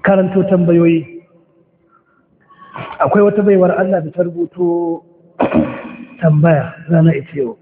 karanto tambayoyi. Akwai wata baiwar Allah da ta rubuto tambaya rana ita yau.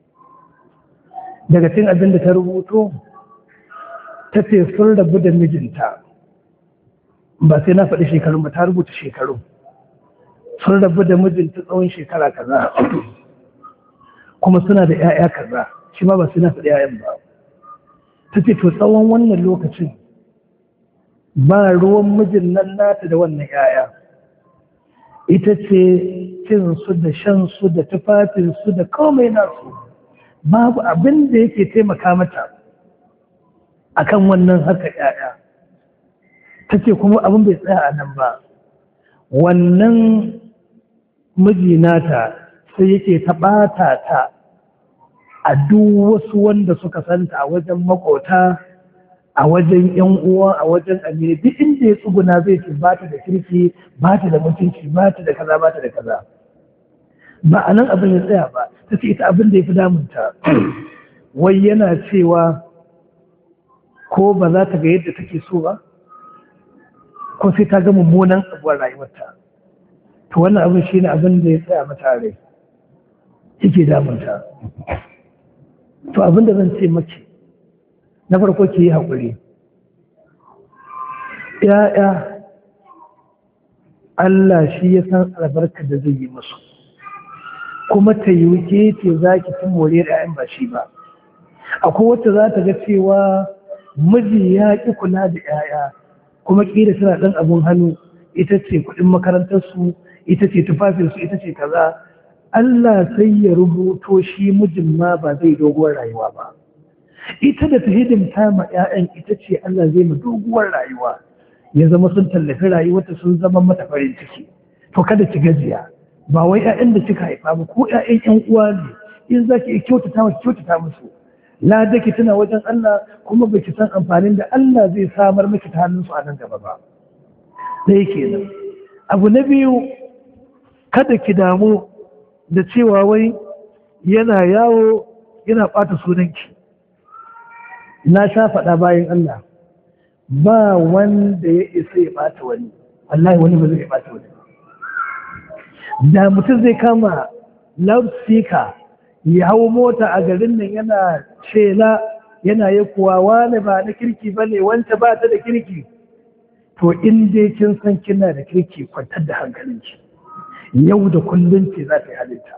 Daga cikin abin da ta rubuto, ta ce sun rabu da mijinta, ba sai na faɗi shekarun ba, ta rubuta shekaru. Sun rabu da mijinta tsawon shekara kaza, kuma suna da 'ya'ya kaza, shi ma ba sai na faɗi 'ya'yan ba. Ta ce to tsawon wannan lokacin ba ruwan mijin nan nata da wannan 'ya'ya. Ita ce cinsu da shansu da tufafinsu da komai nasu, babu abin da yake taimaka mata akan wannan haka 'ya'ya. Ta ce kuma abin bai tsaya a nan ba, wannan miji nata sai yake taɓata ta a duk wasu wanda suka santa a wajen makota, a wajen yan uwa, a wajen amini, duk inda ya tsuguna zai ce ba ta da kirki, ba ta da mutunci, ba ta da kaza, ba ta da kaza. Ba a nan abin ya tsaya ba, ta ce ita abin da ya fi damunta wai yana cewa ko ba za ta ga yadda take so ba, ko sai ta ga mummunan abuwar rayuwarta. To wannan abin shi ne abin da ya tsaya mata rai yake damunta. To abin da zan ce maki, na farko ki yi haƙuri. ‘Ya'ya Allah shi ya san albarka da zai yi musu, kuma ta yi wuce ce za ki fi more ‘ya'yan ba shi ba. Akwai wacce za ta ga cewa miji ya ƙi kula da ‘ya'ya, kuma ƙila tana ɗan abin hannu, ita ce kuɗin makarantarsu, ita ce tufafinsu, ita ce kaza. Allah sai ya rubuto shi mijin ma ba zai doguwar rayuwa ba. Ita da ta hidimta ma 'ya'yan ita ce Allah zai ma doguwar rayuwa, ya zama sun tallafi rayuwarta, sun zama mata farin ciki. To kada ki gajiya, ba wai 'ya'yan da kika haifa ba ko 'ya'yan 'yan uwa ne, in za ki kyautata musu. Lada ki tana wajen Allah, kuma baki san amfanin da Allah zai samar miki ta hannunsu a nan gaba ba. Ɗaya kenan. Abu na biyu, kada ki damu da cewa wai yana yawo yana ɓata sunanki. Na sha faɗa bayan Allah, ba wanda ya isa ya ɓata wani, wallahi wani ba zai ɓata wani. Da mutum zai kama loudspeaker ya hau mota a garin nan yana shela, yana yi kuwa wani ba na kirki ba ne, wanta ba ta da kirki. To in dai kin san kina da kirki, kwantar da hankalinki. Yau da kullum ce za ta yi halitta.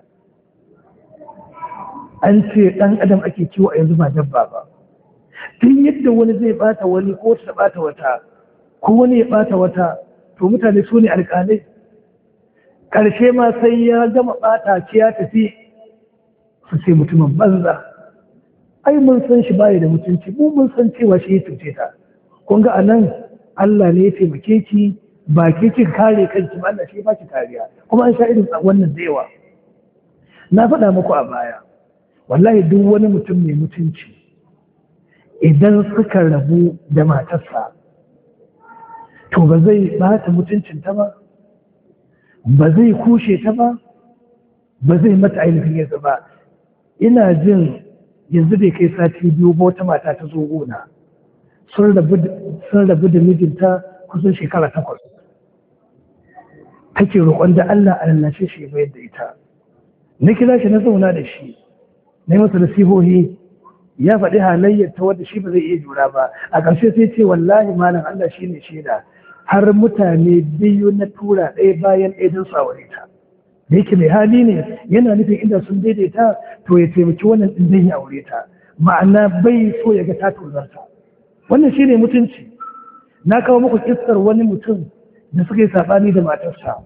An ce ɗan adam ake kiwo a yanzu ba dabba ba. Tun yadda wani zai ɓata wani ko ta ɓata wata, ko wani ya ɓata wata, to mutane su ne alƙalai. Ƙarshe ma sai ya gama ɓata ki ya tafi, su ce mutumin banza. Ai mun san shi baya da mutunci, mu mun san cewa shi ya cuce ta. Kun ga anan Allah ne ya taimake ki, ba ke kika kare kanki ba, Allah shi ba ki kariya. Kuma an sha irin wannan da yawa. Na faɗa muku a baya, wallahi duk wani mutum mai mutunci idan suka rabu da matarsa, to ba zai bata mutuncinta ba, ba zai kushe ta ba, ba zai mata ainihin yanzu ba. Ina jin yanzu bai kai sati biyu ba wata mata ta zo gona, sun rabu da mijinta kusan shekara 8. Take roƙon da Allah a lallashe shi ya bayar da ita. Na kira shi na zauna da shi, na yi masa nasihohi, ya faɗi halayyar ta wadda shi ba zai iya jura ba. A ƙarshe sai ce wallahi malam Allah shi ne shaida, har mutane biyu na tura ɗaya bayan ɗaya don su aure ta. Da yake mai hali ne, yana nufin inda sun daidaita to ya taimaki wannan ɗin zai yi aure ta. Ma'ana bai so ya ga ta tozarta. Wannan shi ne mutunci. Na kawo muku kissar wani mutum da suka yi saɓani da matarsa.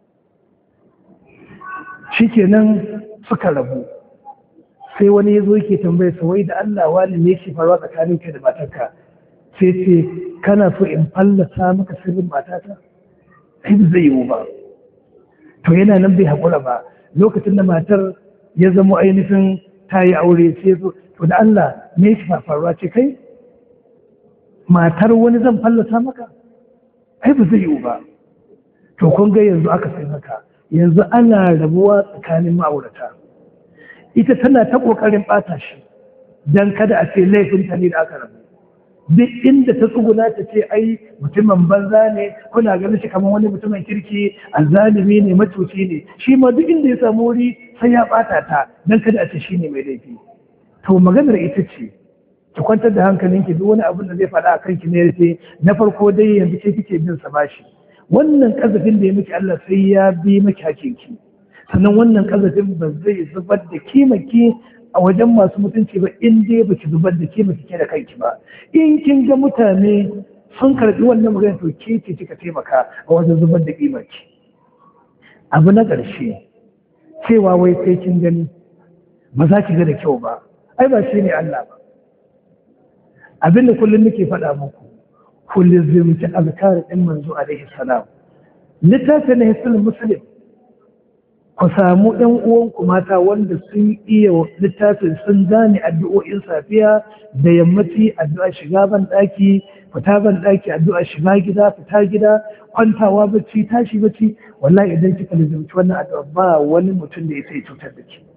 Shi kenan suka rabu. Sai wani ya zo yake tambaya sa wai da Allah wani ne yake faruwa tsakanin kai da matarka. Sai ce kana so in fallasa maka sirrin matata? Sai zai yiwu ba. To yana nan bai haƙura ba. Lokacin da matar ya zama ainihin ta yi aure sai zo, to da Allah me yake faruwa? Ce kai matar wani zan fallasa maka? Ai ba zai yiwu ba. To kun ga yanzu aka sai haka, yanzu ana rabuwa tsakanin ma'aurata. Ita tana ta ƙoƙarin ɓata shi don kada a ce laifinta ne da aka rabu. duk inda ta tsuguna ta ce ai mutumin banza ne, kuna ganin shi kamar wani mutumin kirki, azzalimi ne, matuci ne, shi ma duk inda ya samu wuri sai ya bata ta dan kada a ce shi ne mai laifi. To maganar ita ce ki kwantar da hankalinki, duk wani abin da zai faɗa a kanki ne yace na farko dai yanzu ke kike bin sa bashi, wannan kazafin da ya miki Allah sai ya bi miki hakinki, sannan wannan kazafin ba zai zubar da kimaki a wajen masu mutunci ba in dai baki zubar da kimaki ke da kanki ba. In kin ga mutane sun karɓi wannan magana to ke ce kika taimaka a wajen zubar da kimaki. Abu na ƙarshe cewa wai sai kin gani ba za ki ga da kyau ba, ai ba shi ne Allah ba. Abinda kullum nake faɗa muku, ku lizimci azkar ɗin manzo alaihi salam. Littafin Hisnul Muslim, ku samu ɗan uwanku mata wanda sun iya littafin, sun gane addu'o'in safiya da yammaci, addu'a shiga ban ɗaki, fita ban ɗaki, addu'a shiga gida, fita gida, kwantawa bacci, tashi bacci. Wallahi idan kika lizimci wannan addu'a ba wani mutum da ya sai cutar da ke.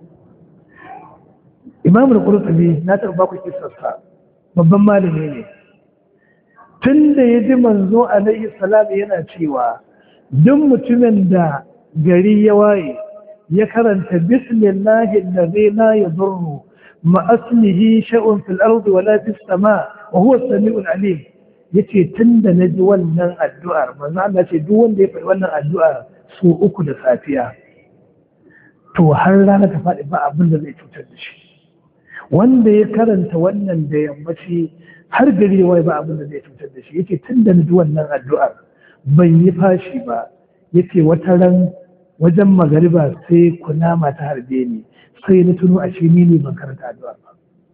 Imam al-Qurtubi na taɓa ku kisarsa, babban malami ne. Tun da ya ji manzo alaihi salam yana cewa duk mutumin da gari ya waye ya karanta bismillahi allazi la yadurru ma asmihi shay'un fil ardi wala fis sama wa huwa as-sami'ul alim, yace tunda naji wannan addu'ar manzo Allah ce duk wanda ya faɗi wannan addu'ar su uku da safiya to har rana ta faɗi ba abin da zai cutar da shi. Wanda ya karanta wannan da yammaci har gari wai ba abin da zai cutar da shi, yake tun da ji wannan addu'ar ban yi fashi ba, yake wata ran wajen magariba sai kunama ta harbe ni, sai na tuno a shi ne ban karanta addu'ar ba.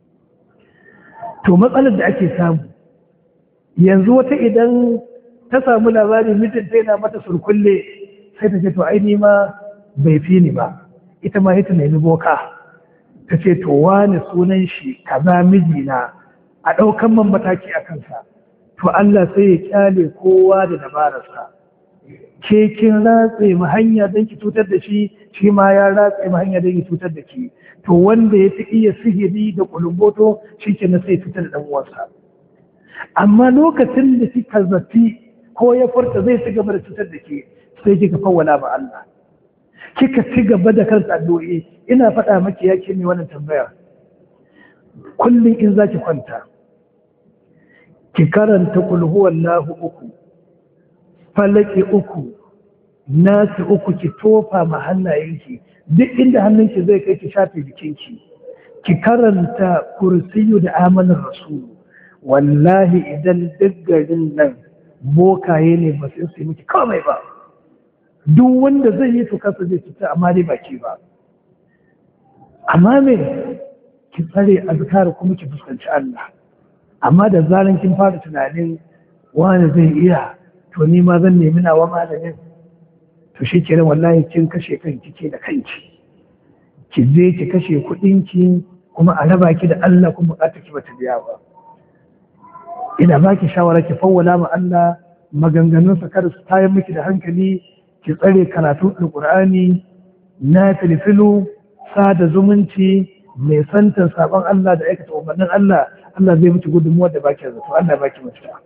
To matsalar da ake samu yanzu, wata idan ta samu labari mijinta yana mata surkulle sai ta ce to ai ni ma bai fi ni ba, ita ma ita nemi boka ta ce to wani sunan shi kaza mijina a ɗaukan man mataki a kansa. To Allah sai ya kyale kowa da dabararsa, ke kin ratse mu hanya don ki cutar da shi, shi ma ya ratse mu hanya don ki cutar da ki. To wanda ya fi iya sihiri da kulumboto shi ke na sai cutar da ɗan uwansa. Amma lokacin da kika zafi ko ya furta zai ci gaba da cutar da ke, sai kika fawwala ba Allah, kika ci gaba da kansa addu'o'i. Ina faɗa maki yake mai wannan tambaya, kullum in zaki kwanta ki karanta kul huwallahu 3, falaki 3, nasi 3, ki tofa ma hannayenki duk inda hannunki zai kai ki shafe jikinki, ki karanta kursiyu da amanar rasulu. Wallahi idan duk garin nan bokaye ne ba su yi miki komai ba, duk wanda zai yi to kansa zai fita, amma dai baki ba. Amma me ki tsare azkar kuma ki fuskanci Allah. Amma da zaran kin fara tunanin wani zai iya, to ni ma zan nemi nawa malamin, to shi kenan wallahi kin kashe kanki ke da kanki. Ki je ki kashe kuɗinki kuma a raba ki da Allah kuma bukatar ki bata biya ba. Ina baki shawara ki fawwala ma Allah maganganunsa kada su tayar miki da hankali, ki tsare karatun alkur'ani, na filfilu, sada zumunci, mai santan sabon Allah da aikata umarnin Allah. Allah zai miki gudunmuwa da baki zato. Allah baki mafita.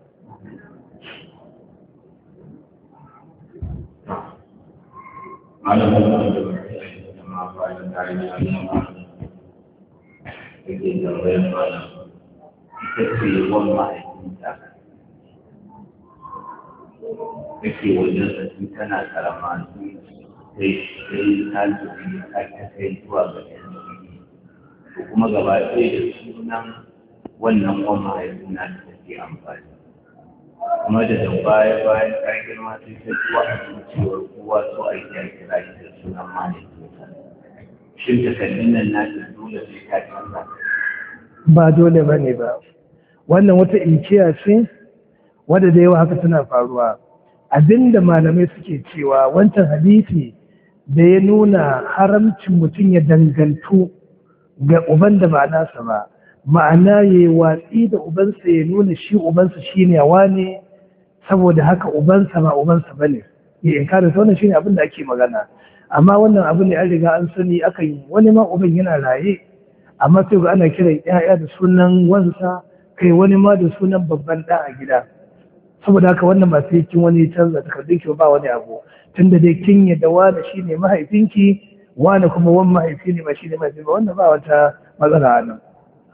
Kake wajen sassi tana karama sai talibi ta kai zuwa ga yanzu, ko kuma gaba ɗaya da sunan wannan kwan mahaifina da take amfani, kuma da bayan ta girma sai ta zuwa a zuciyar kowa so a yi kira shi da sunan mahaifinta. Shin takardun nan na ta dole sai ta canza? Ba dole ba ne ba, wannan wata inkiya ce wadda da yawa haka tana faruwa. Abinda malamai suke cewa wancan hadisi da ya nuna haramcin mutum ya dangantu ga uban da ba nasa ba, ma'ana ya yi watsi da ubansa, ya nuna shi ubansa shi ne wane, saboda haka ubansa ba ubansa ba ne, ya inkarin wannan shi ne abin da ake magana. Amma wannan abu ne an riga an sani, akan yi wani ma uban yana raye amma sai ga ana kiran 'ya'ya da sunan wansa, kai wani ma da sunan babban ɗa a gida. Saboda haka wannan ba sai kin wani canza takardun ki ba wani abu, tunda dai kin yadda wani shine mahaifinki wani kuma wani mahaifi ne ba shine mahaifi ba, wannan ba wata matsala a nan.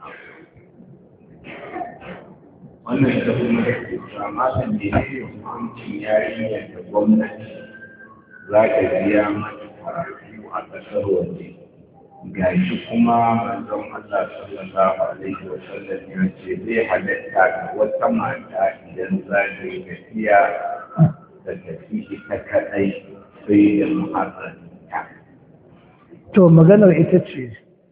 Wannan ita kuma da ke amma kan da ne hukuncin yarinyar da gwamnati za ta biya mata karatu a ƙasar waje. Ga shi kuma manzon Allah sallallahu alaihi wa sallam ya ce zai halatta ga wata mata idan za ta yi tafiya da tafi ita kaɗai sai da muharraminta. To maganar ita ce,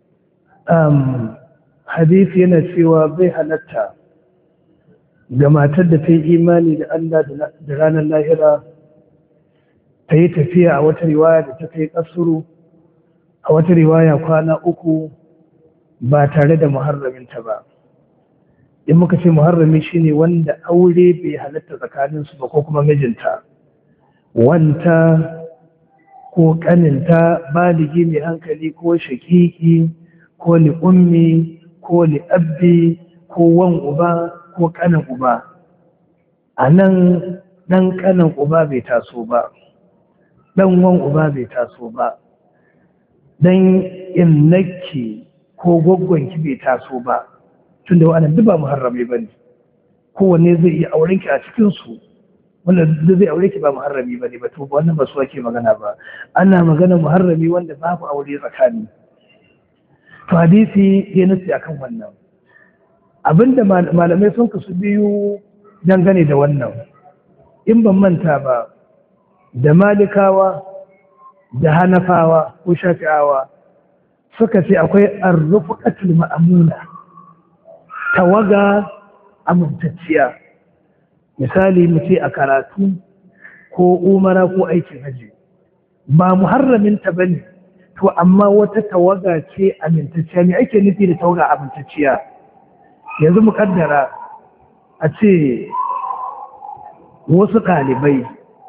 hadisi yana cewa bai halatta ga matar da ta yi imani da Allah da ranar lahira ta yi tafiya a wata riwaya da ta kai kasuru, a wata riwaya kwana 3 ba tare da muharraminta ba. In muka ce muharrami shine wanda aure bai halatta tsakaninsu ba ko kuma mijinta, wanta ko kaninta baligi mai hankali ko shakiki ko li ummi ko li abbi ko wan uba ko kanin uba. A nan ɗan kanin uba bai taso ba, ɗan wan uba bai taso ba, ɗan innaki ko gwaggwanki bai taso ba, tun da wa'annan duk ba muharrami ba ne. Kowanne zai iya aurenki a cikinsu, wanda zai aure ki ba muharrami ba ne ba, to wannan ba su ake magana ba. Ana magana muharrami wanda babu aure tsakani. To hadisi ya nufi akan wannan. Abinda malamai sun kasu biyu dangane da wannan, in ban manta ba, da malikawa da hanafawa ko shafi'awa suka ce akwai arrufuqatul ma'amuna, tawaga amintacciya. Misali mu ce a karatu ko umara ko aikin haji, ba muharraminta bane, to amma wata tawaga ce amintacciya. Me ake nufi da tawaga amintacciya? Yanzu mu kaddara a ce wasu ɗalibai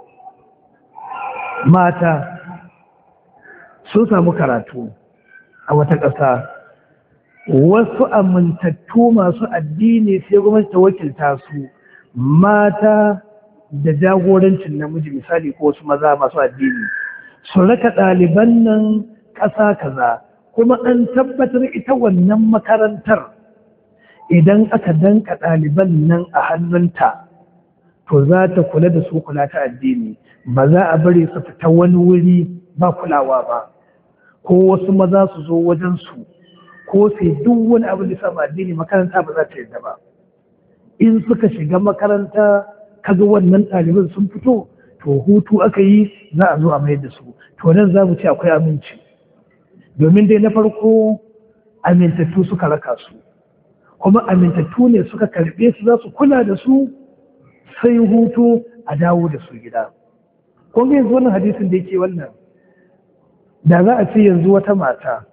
mata sun samu karatu a wata ƙasa, wasu amintattu masu addini sai gwamnati ta wakilta su mata da jagorancin namiji, misali ko wasu maza masu addini, su raka ɗaliban nan ƙasa kaza, kuma an tabbatar ita wannan makarantar idan aka danka ɗaliban nan a hannunta to za ta kula da su kula ta addini, ba za a bari su fita wani wuri ba kulawa ba, ko wasu maza su zo wajensu ko sai duk wani abu da sama addini, makaranta ba za ta yadda ba. In suka shiga makaranta kaga wannan ɗaliban sun fito, to hutu aka yi za a zo a mayar da su. To nan za mu ce akwai aminci, domin dai na farko amintattu suka raka su, kuma amintattu ne suka karɓe su, za su kula da su sai hutu a dawo da su gida. Kun ga yanzu wannan hadisin da yake wannan, da za a ce yanzu wata mata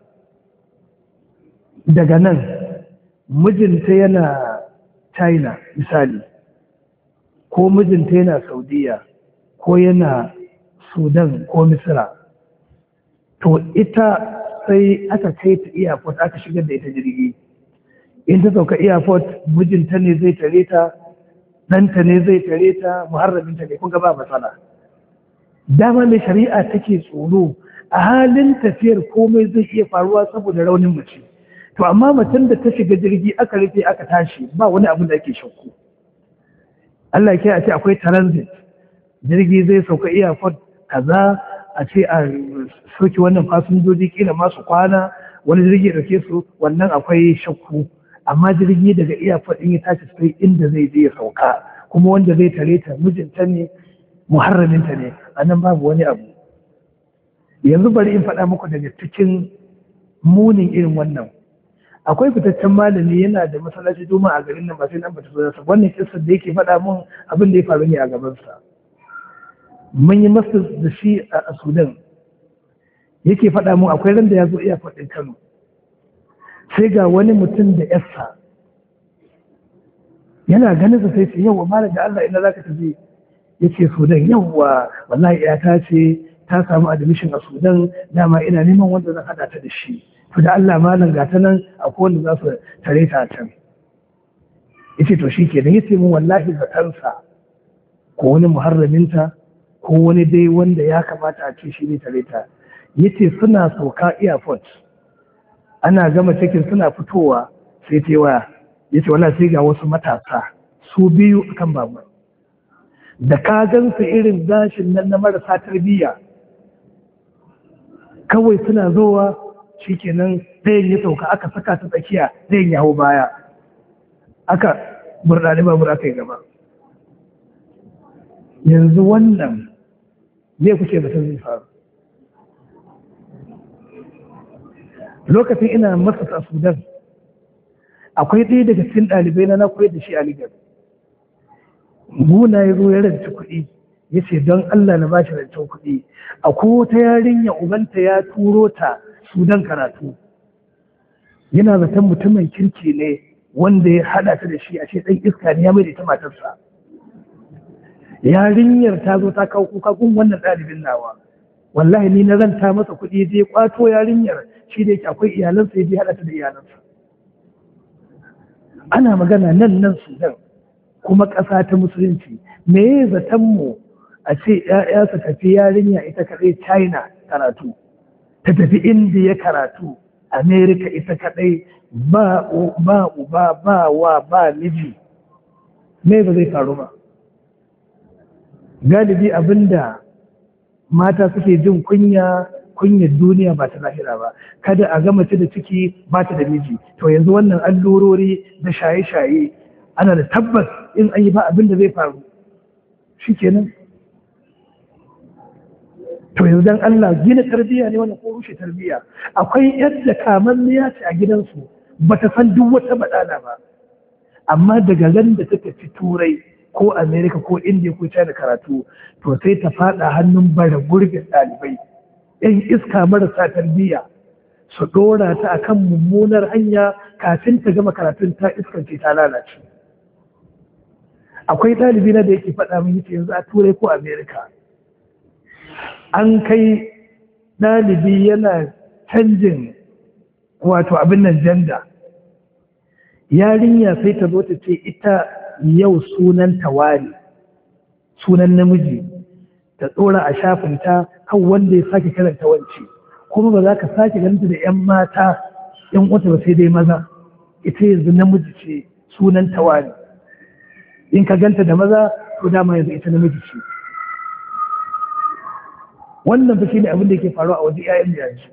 daga nan mijinta yana China misali, ko mijinta yana Saudiya ko yana Sudan ko Misira, to ita sai aka kai ta airport, aka shigar da ita jirgi. In ta sauka airport, mijinta ne zai tare ta, ɗanta ne zai tare ta, muharraminta ne, kun ga ba matsala. Dama mai shari'a take tsoro a halin tafiyar komai zai iya faruwa saboda raunin mace. To amma macen da ta shiga jirgi aka rufe aka tashi, ba wani abu da ake shakku. Allah ke a ce akwai transit, jirgi zai sauka airport kaza, a ce a soke wannan fasinjoji kila masu kwana, wani jirgi da ke su, wannan akwai shakku. Amma jirgi daga airport in ya tashi sai inda zai je ya sauka, kuma wanda zai tare ta mijinta ne, muharraminta ne, a nan babu wani abu. Yanzu bari in faɗa muku daga cikin munin irin wannan. Akwai fitaccen malami yana da masallaci juma'a a garin nan, ba sai nan ba ta zo nasa. Wannan kissar da yake faɗa mun abin da ya faru ne a gabansa. Mun yi masters da shi a Sudan. Yake faɗa mun akwai ran da ya zo iya faɗin Kano. Sai ga wani mutum da yarsa yana ganin sa sai ce yawa malam da Allah ina zaka tafi, yace Sudan. Yawa wallahi ta ce ta samu admission a Sudan, dama ina neman wanda zan hada ta da shi, to da Allah malam ga ta nan akwai wanda za su tare ta can. yace to shi kenan, yace mun wallahi zatansa ko wani muharraminta ko wani dai wanda ya kamata a ce shi ne tare ta, yace suna sauka airport ana gama cikin suna fitowa sai ta waya, yace wallahi sai ga wasu matasa su biyu akan babur, da ka gansu irin gashin nan na marasa tarbiyya, kawai suna zowa shikenan ɗayan ya sauka aka saka ta tsakiya, ɗayan ya hau baya, aka burɗaɗe babur aka yi gaba. Yanzu wannan ne kuke batun zai faru? Lokacin ina masa a Sudan, akwai ɗaya daga cikin ɗalibai na koyar da shi a Ligar. Guna ya zo ya rance kuɗi, ya ce don Allah na bashi rancen kuɗi. Akwai wata yarinya ubanta ya turo ta Sudan karatu. Yana zaton mutumin kirki ne wanda ya haɗa ta da shi, a ce ɗan iska ne ya mai da ita matarsa. Yarinyar ta zo ta kawo kuka gun wannan ɗalibin nawa. Wallahi ni na ranta masa kuɗi je kwato yarinyar, shi da yake akwai iyalansa ya je haɗa ta da iyalansa. Ana magana nan Sudan kuma ƙasa ta musulunci, me ya zaton mu a ce ‘ya'ya su tafi yarinya ita kaɗai China karatu, ta tafi Indiya karatu, Amerika ita kaɗai ba uba ba wa ba miji, me ba zai faru ba? Galibi abinda mata suke jin kunyar duniya ba ta lahira ba, kada a ga mace da ciki ba ta da miji. To yanzu wannan allurori da shaye-shaye ana da tabbas in an yi ba abin da zai faru shi kenan. To yanzu dan Allah gina tarbiyya ne wannan ko rushe tarbiyya? Akwai yadda kamanniya ce a gidansu ba ta san duk wata badala ba, amma daga ran da take ci Turai ko Amerika ko Indiya ko China karatu, to sai ta fada hannun bara gurbin ɗalibai ‘yan iska marasa tarbiyya su ɗora ta akan mummunar hanya, kafin ta gama karatun ta iskance ta lalace. Akwai ɗalibi na da yake faɗa min yace yanzu a Turai ko Amerika an kai ɗalibi yana canjin wato abin nan janda, yarinya sai ta zo ta ce ita yau sunan tawari, sunan namiji, ta tsora a shafinta kan wanda ya sake karanta wance, kuma ba za ka sake ganta da 'yan mata 'yan wata ba sai dai maza, ita yanzu namiji ce sunan tawari, in ka ganta da maza to dama yanzu ita namiji ce. Wannan fa shine abin da yake faruwa a waje 'ya'yan yanzu.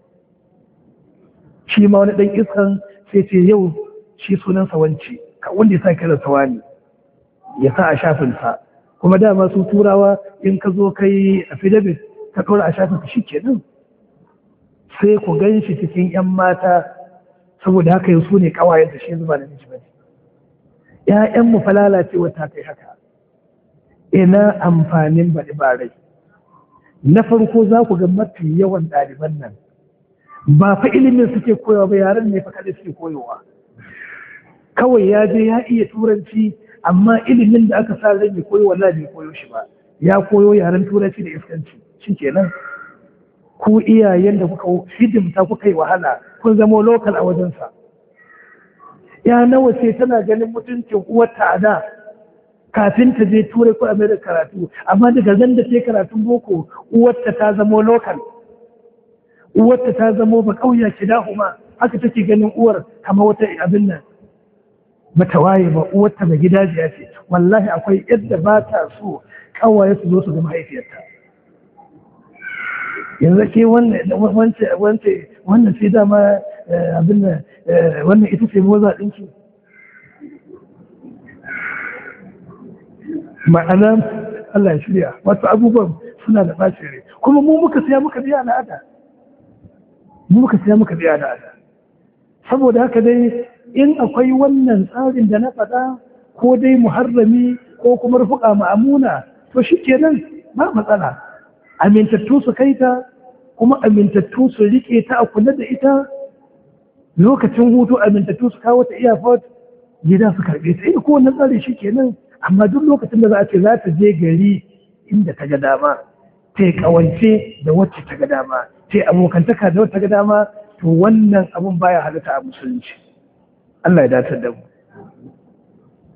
Shi ma wani ɗan iskan sai ce yau shi sunansa wance, wanda ya sa kiran tawani ya sa a shafinsa, kuma dama su turawa in ka zo kai affidavit ka ɗora a shafinsa shi kenan sai ku gan shi cikin 'yan mata, saboda haka yau su ne ƙawayensa, shi zuba da miji bane. 'Ya'yanmu fa lalacewa ta kai haka, ina amfanin baɗi barai. Na farko za ku ga mafi yawan ɗaliban nan ba fa ilimin suke koyawa ba, yaren ne fa kaɗai suke koyowa. Kawai ya je ya iya turanci, amma ilimin da aka sa rai bai koyo, wallahi bai koyo shi ba, ya koyo yaren turanci da iskanci. Shi kenan ku iyayen da kuka hidimta kuka yi wahala kun zama lokal a wajensa. Ya nawa ce tana ganin mutuncin uwarta a da kafin ta je Turai ko Amerika karatu, amma daga zan da ta karatun boko uwarta ta zama lokal, uwarta ta zama ba kauya kidahuma, haka take ganin uwar kama wata abin nan bata waye ba, uwarta ba gidajiya ce. Wallahi akwai yadda ba ta so kawaye su zo su ga mahaifiyarta. Yanzu ke wannan sai dama abin nan wannan ita ce moza ɗinki. Ma'ana Allah ya shirya, wasu abubuwan suna da ɓacin rai, kuma mu muka siya muka biya al'ada, saboda haka dai in akwai wannan tsarin da na faɗa, ko dai muharrami ko kuma rufuka ma'amuna, to shi kenan ba matsala, amintattu su kai ta, kuma amintattu su riƙe ta a kula da ita, lokacin hutu amintattu su kawo ta airport gida su karɓe ta, ko wannan tsari shi kenan. Amma duk lokacin da za a ce za ta je gari inda ta ga dama, ta yi kawance da wacce ta ga dama, ta yi abokantaka da wacce ta ga dama, to wannan abun baya halitta a musulunci. Allah ya dace da mu.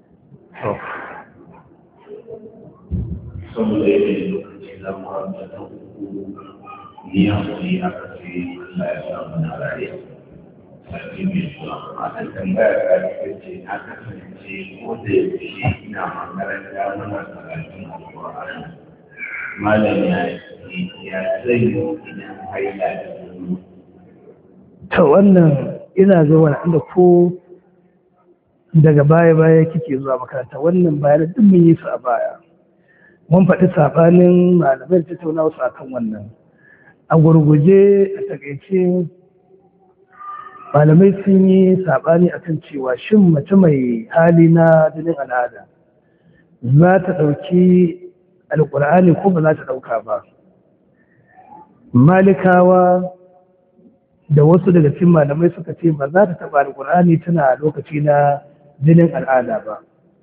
saboda yanayin lokaci za mu haɗa ta uku ni hankali a ƙarfi Allah ya samu na raye sarki mai zuwa a kan tambaya ta ce na kasance ko da yaushe ina makaranta muna karatun alƙur'ani malam ya zai yi idan haila da zuwa ta wannan ina zuwa inda ko daga baya kike zuwa makaranta wannan bayan duk mun yi su a baya mun faɗi saɓanin malamai da tattaunawa su akan wannan a gurguje a takaice malamai sun yi saɓani akan cewa shin mace mai hali na jinin al'ada za ta ɗauki alƙur'ani ko ba za ta ɗauka ba. Malikawa da wasu daga cikin malamai suka ce ba za ta taɓa alƙur'ani tana lokaci na jinin al'ada ba.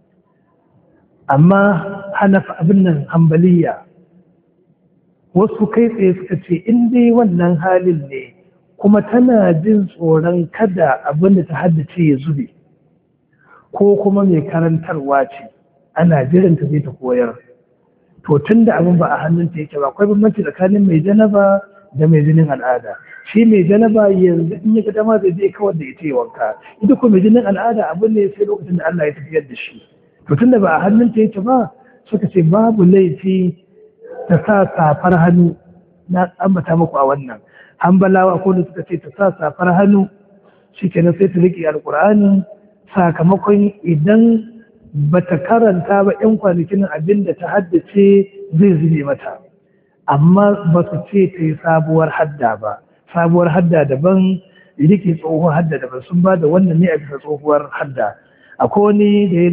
Amma hanafa abin nan hambaliya wasu kai tsaye suka ce in dai wannan halin ne kuma tana jin tsoron kada abin da ta haddace ya zube ko kuma mai karantarwa ce ana jiran ta zai ta koyar to tun da abin ba a hannunta yake ba akwai bambanci tsakanin mai janaba da mai jinin al'ada shi mai janaba yanzu in ya ga dama zai je kawar da ita ya wanka ita ko mai jinin al'ada abin ne sai lokacin da Allah ya tafiyar da shi to tun da ba a hannunta yake ba suka ce babu laifi ta sa safar hannu na ambata muku a wannan hambalawa ko da suka ce ta sa safar hannu shi kenan sai ta riƙe alƙur'ani sakamakon idan ba ta karanta ba 'yan kwanakin abin da ta haddace zai zube mata amma ba su ce ta yi sabuwar hadda ba sabuwar hadda daban riƙe tsohuwar hadda daban sun ba da wannan ne a bisa tsohuwar hadda akwai wani da ya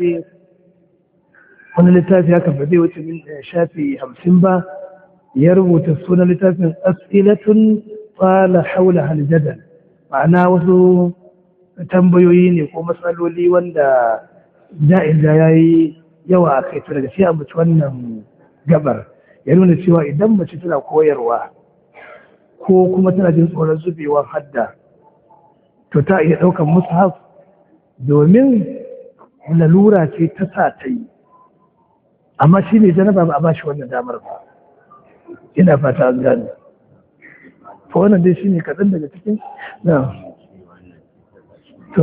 wani littafi haka ba zai wuce min shafi 50 ba ya rubuta sunan littafin as'ilatun tsala haula haljadal ma'ana wasu tambayoyi ne ko matsaloli wanda da'in da ya yi yawa a kai daga sai a mace wannan gabar ya nuna cewa idan mace tana koyarwa ko kuma tana jin tsoron zubewar hadda to ta iya ɗaukar mushaf domin lalura ce ta sa ta yi amma shi ne janaba ba a ba shi wannan damar ba ina fata an gane to wannan dai shi ne kaɗan daga cikin na to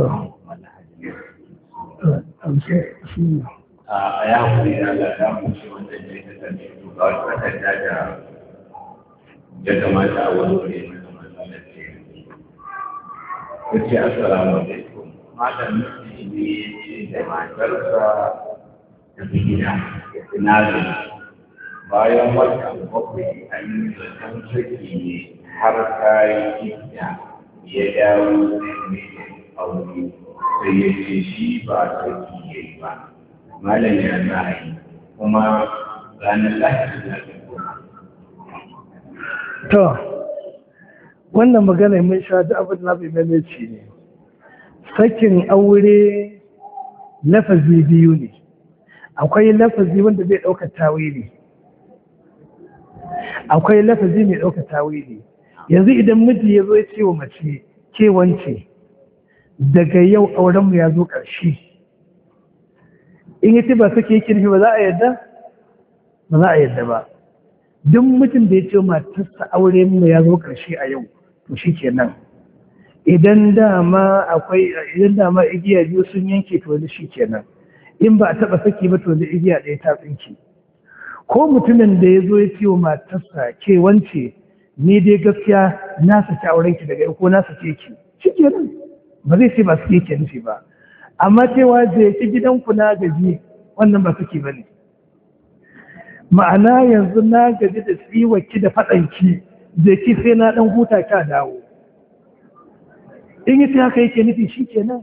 a ya haƙuri da Allah ta mushe wanda ne ta sami to ga wata takarda da ya kamata a wani wuri na kamar da ce ce assalamu alaikum malam miji ne ya ce da matarsa ta fi gida na zai bayan wata bakwai an yi zaton saki ne har kayan gida ya dawo ne aure sai ya ce shi ba saki ya yi ba malam ya za a yi kuma ranar lafiya na kuma to wannan magana mun sha da abin na bai mamaci ne sakin aure lafazi biyu ne akwai lafazi wanda zai ɗaukar tawili akwai lafazi mai ɗaukar tawili yanzu idan miji ya zo ya ce wa mace ke wance daga yau aurenmu ya zo ƙarshe in yace ba sake yake nufi ba za a yadda ba za a yadda ba duk mutum da ya ce matarsa aure mu ya zo ƙarshe a yau to shi kenan idan dama igiya biyu sun yanke to wani shi kenan in ba a taɓa saki ba to da igiya ɗaya ta tsinke ko mutumin da ya zo ya ce wa matarsa ke wance ni dai gaskiya na saki aurenki daga yau ko na sake ki shi kenan ba zai ce ba su yake nufi ba amma cewa je ki gidanku na gaji wannan ba suke ba ne ma'ana yanzu na gaji da tsiwaki da faɗanki je ki sai na ɗan huta ka dawo in yi haka yake nufi shi kenan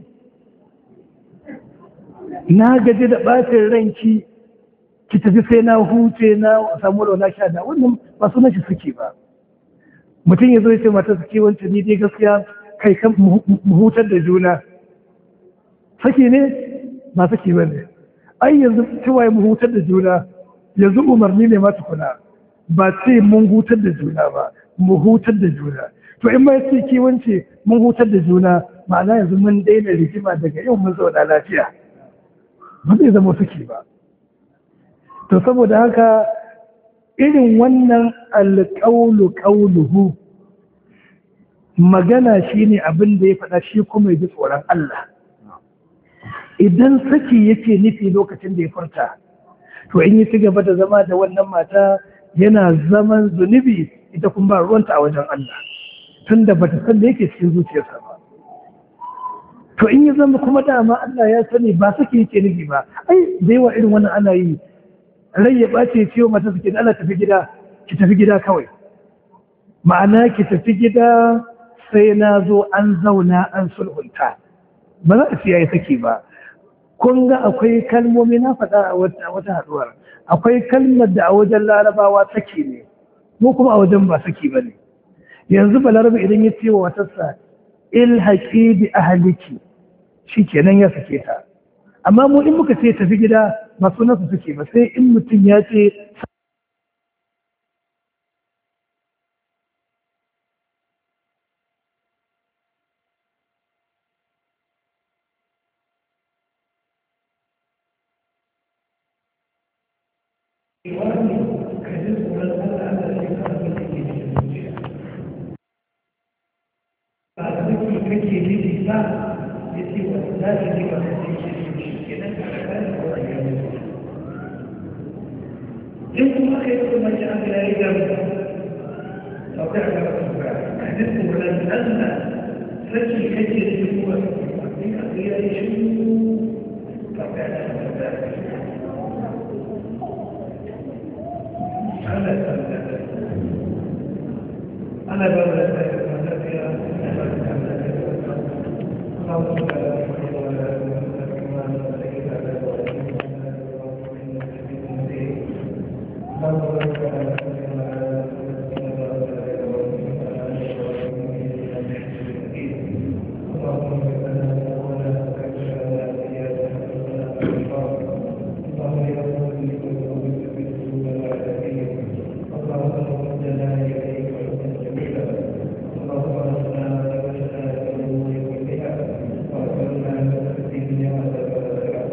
na gaji da ɓacin ranki ki tafi sai na huce na samu rauna sha da wannan ba sunan shi suke ba mutum ya zo ya ce mata suke wancan ni dai gaskiya kai kan mu hutar da juna saki ne ba saki ba ne ai yanzu cewa mu hutar da juna yanzu umarni ne ma tukuna ba ce mun hutar da juna ba mu hutar da juna to in ma ce ki wance mun hutar da juna ma'ana yanzu mun daina rigima daga yau mun zauna lafiya ba zai zama saki ba. To saboda haka irin wannan alƙaulu ƙauluhu magana shi ne abin da ya faɗa shi kuma ya ji tsoron Allah. Idan saki yake nufi lokacin da ya furta, to in yi ci gaba da zama da wannan mata yana zaman zunubi, ita kuma ba ruwanta a wajen Allah, tun da bata san da yake cikin zuciyarsa ba. To in yi zama kuma dama Allah ya sani ba saki yake nufi ba, ai da yawa irin wannan ana yi, rai ya ɓace ciwo mata suke da Allah tafi gida, ki tafi gida kawai. Ma'ana ki tafi gida sai na zo an zauna an sulhunta, ba za a siya ya saki ba. Kun ga akwai kalmomi na faɗa a wata haɗuwar, akwai kalmar da a wajen larabawa saki ne, mu kuma a wajen ba saki ba ne. Yanzu ba laraba idan ya ce wa watarsa ilhaƙi bi ahaliki, shi kenan ya sake ta. Amma mu in muka ce tafi gida ba sunansa suke ba, sai in mutum ya ce in kuma kai kuma mace an gina yi gaba akwai a gaba su ba a duk wurin Allah sarki kake da shi kuma in a gina yi shi akwai a gaba da Allah ba da sai da lafiya Allah ba da Allah ba da